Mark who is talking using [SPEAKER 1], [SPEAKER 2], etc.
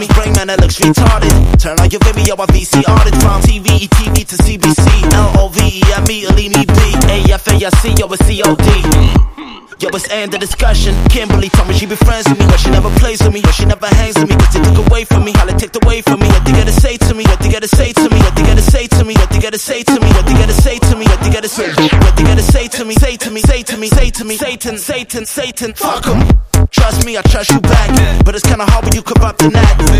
[SPEAKER 1] Brain man that looks retarded. Turn on your video, I VCR'd it. From TV, ETV to CBC. LOVEME, Alini B. AFAIC, yo, it's COD. Yo, it's end the discussion. Kimberly told me she be friends with me, but she never plays with me, but she never hangs with me, cause they took away from me. How they take away from me? What they gotta say to me? What they gotta say to me? What they gotta say to me? What they gotta say to me? What they gotta say to me? What they gotta say? What they gotta say to me? Say to me, say to me, say to me. Satan, Satan, Satan, fuck 'em. Trust me, I trust you back, but it's kinda hard when you corrupt and act.